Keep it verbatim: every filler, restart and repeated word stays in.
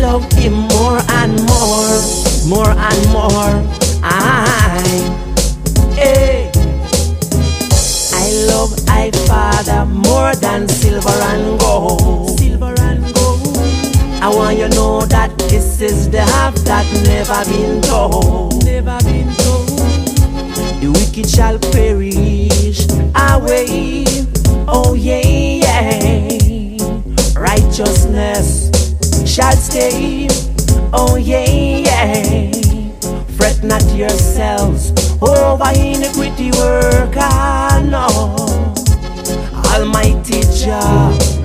love him more and more, more and more. I, hey, I love I Father more than silver and gold. Silver and gold. I want you to know that this is the half that never been told. Never been told. The wicked shall perish away. Oh yeah, yeah. Righteousness shall stay. Oh yeah, yeah. Fret not yourselves over iniquity work. I know Almighty Jah